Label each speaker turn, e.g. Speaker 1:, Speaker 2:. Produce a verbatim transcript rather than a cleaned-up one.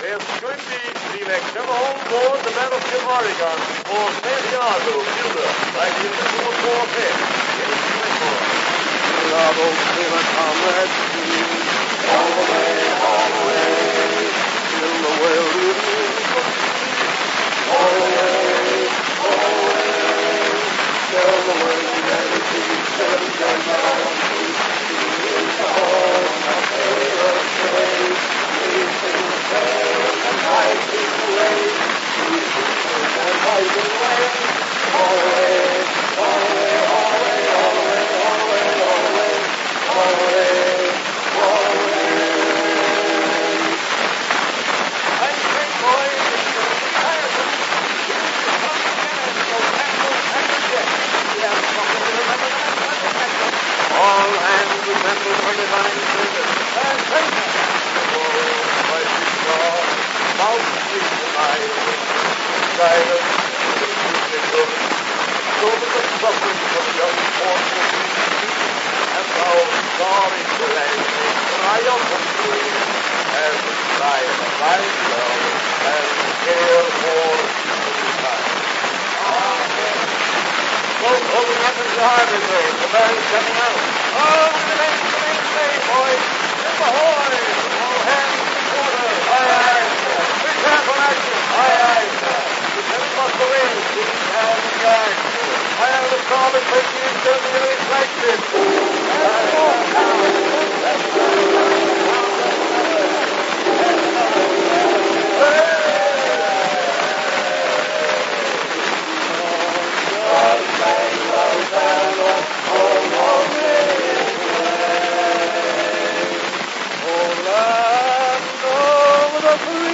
Speaker 1: It's going to be the next ever home board, the Battleship Oregon, for Santiago, Cuba, by the Individual Quartet. In Singapore.
Speaker 2: Love, old sailor comrades, all the way, all the way, till the whale remains all the way, all the way, till the whale remains till the whale remains all my sailors say, we sing the sails and rising away, we sing the sails and rising away, all the way, all the way, all the way, all the way, all the way, all the way, all the way, all the way.
Speaker 1: I'm great boys, it's going to be tiresome. Here's the song again, so tackle, tackle, jet. We have something to remember the next time we catch them. All hands remember twenty-nine service. And take it. Oh, my big dog, mouth sleep tonight. Silence, the music of it. So that the suffering of young force will be seen. And thou, sorry delay, triumphantly, as the cry of a fine girl, and care for the time. So, open up into the harbor, sir. The bell's coming out. Oh, the main, the main plane, boys. Ship ahoy! All hands to the quarter. Aye, aye, sir. Prepare for action. Aye, aye, sir. Lieutenant Mussolini, keep down the guard. Fire the starboard thirteen incendiary flagship.
Speaker 2: Land over the free.